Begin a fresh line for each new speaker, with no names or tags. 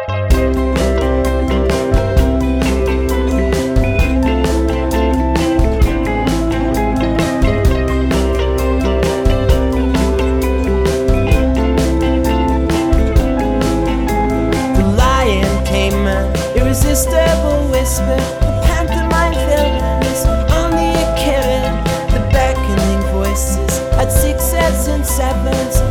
Irresistible whisper, the pantomime villains only a killing, the beckoning voices at 6s and 7s.